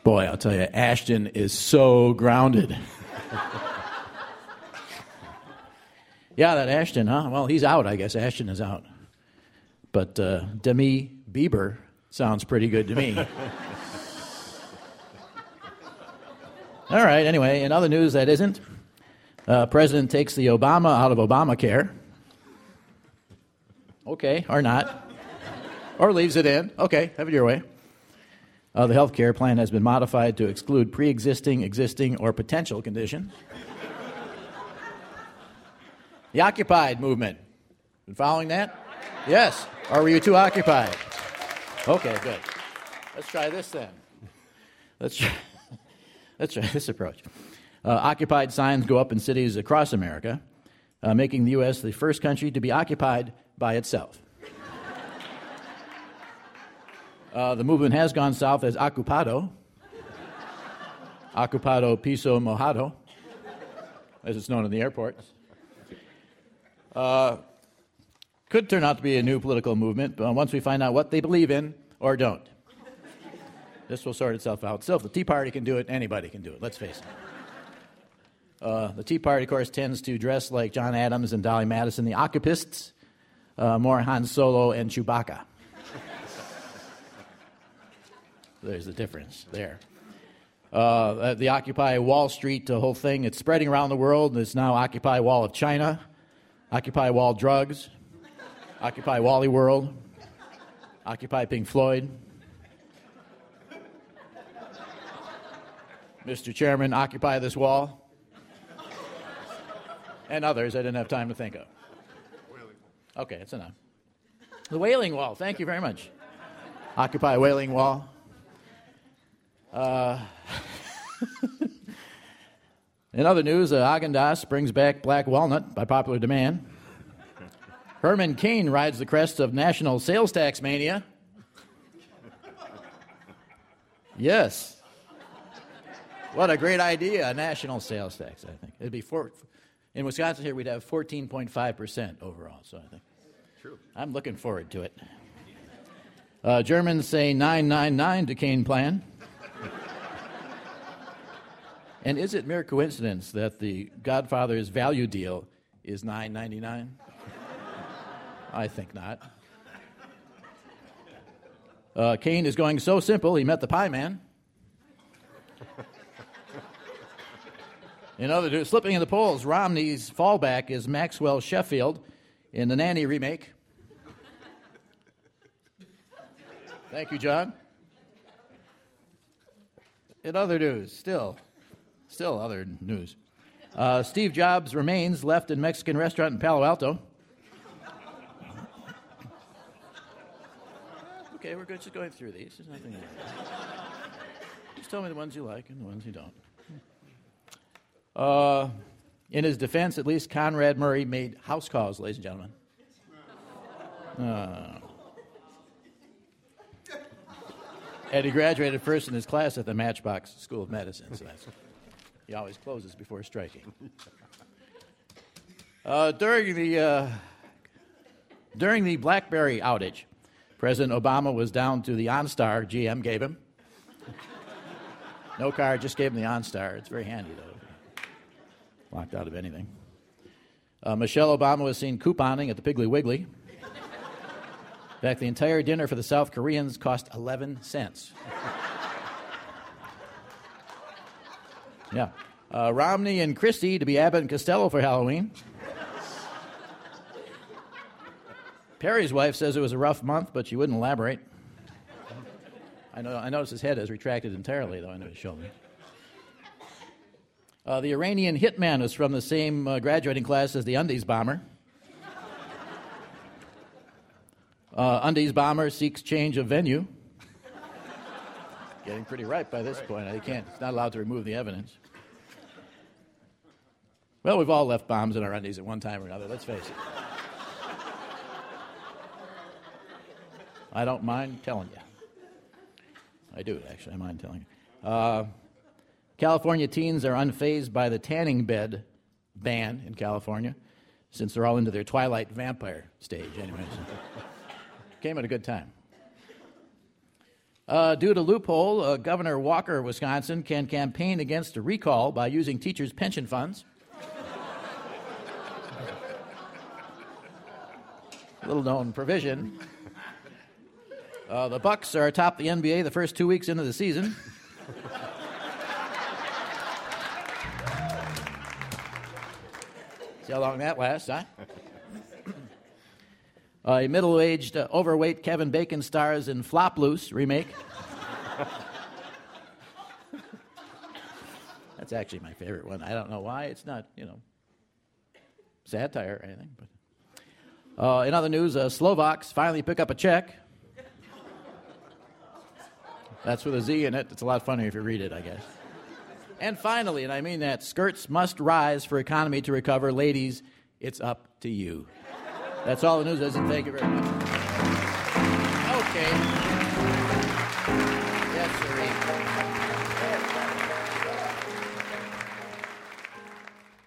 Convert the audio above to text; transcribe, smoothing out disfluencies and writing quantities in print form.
Boy, I'll tell you, Ashton is so grounded. Yeah, that Ashton, huh? Well, he's out, I guess. Ashton is out. But Demi Bieber sounds pretty good to me. All right, anyway, in other news that isn't, President takes the Obama out of Obamacare. Okay, or not. Or leaves it in. Okay, have it your way. The health care plan has been modified to exclude pre-existing, existing, or potential conditions. The Occupied movement. Been following that? Yes. Or were you too occupied? Okay, good. Let's try this then. Let's try this approach. Occupied signs go up in cities across America, making the U.S. the first country to be occupied by itself. The movement has gone south as Ocupado Piso Mojado, as it's known in the airports. Could turn out to be a new political movement once we find out what they believe in or don't. This will sort itself out. So if the Tea Party can do it, anybody can do it, let's face it. The Tea Party, of course, tends to dress like John Adams and Dolly Madison. The Occupists, more Han Solo and Chewbacca. There's the difference there. The Occupy Wall Street whole thing, it's spreading around the world. It's now Occupy Wall of China, Occupy Wall Drugs, Occupy Wally World, Occupy Pink Floyd. Mr. Chairman, occupy this wall. And others I didn't have time to think of. Okay, that's enough. The Wailing Wall, thank you very much. Occupy Wailing Wall. In other news, Häagen-Dazs brings back black walnut by popular demand. Herman Cain rides the crest of national sales tax mania. Yes. What a great idea, a national sales tax, I think. It'd be in Wisconsin here, we'd have 14.5% overall, so I think. True. I'm looking forward to it. Germans say 999 to Cain plan. And is it mere coincidence that the Godfather's value deal is $9.99? I think not. Cain is going so simple, he met the Pie Man. In other news, slipping in the polls, Romney's fallback is Maxwell Sheffield in the Nanny remake. Thank you, John. In other news, still other news. Steve Jobs' remains left in Mexican restaurant in Palo Alto. Okay, we're good. Just going through these. There's nothing. Just tell me the ones you like and the ones you don't. In his defense, at least Conrad Murray made house calls, ladies and gentlemen. And he graduated first in his class at the Matchbox School of Medicine. So he always closes before striking. During the BlackBerry outage, President Obama was down to the OnStar GM gave him. No card, just gave him the OnStar. It's very handy, though. Locked out of anything. Michelle Obama was seen couponing at the Piggly Wiggly. In fact, the entire dinner for the South Koreans cost 11 cents. Yeah. Romney and Christie to be Abbott and Costello for Halloween. Perry's wife says it was a rough month, but she wouldn't elaborate. I noticed his head has retracted entirely, though I know his shoulder. The Iranian hitman was from the same graduating class as the Undies bomber. Undies bomber seeks change of venue. Getting pretty ripe by this point. He's not allowed to remove the evidence. Well, we've all left bombs in our undies at one time or another, let's face it. I don't mind telling you. I do, actually. I mind telling you. California teens are unfazed by the tanning bed ban in California, since they're all into their Twilight vampire stage, anyways. Came at a good time. Due to loophole, Governor Walker of Wisconsin can campaign against a recall by using teachers' pension funds. Little-known provision. The Bucks are atop the NBA the first 2 weeks into the season. See how long that lasts, huh? A middle-aged, overweight Kevin Bacon stars in Flop Loose remake. That's actually my favorite one. I don't know why. It's not, satire or anything. But in other news, Slovaks finally pick up a check. That's with a Z in it. It's a lot funnier if you read it, I guess. And finally, and I mean that, skirts must rise for economy to recover. Ladies, it's up to you. That's all the news is, and thank you very much. Okay.